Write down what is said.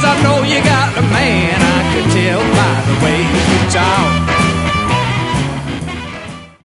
I know you got a man, I could tell by the way you talk.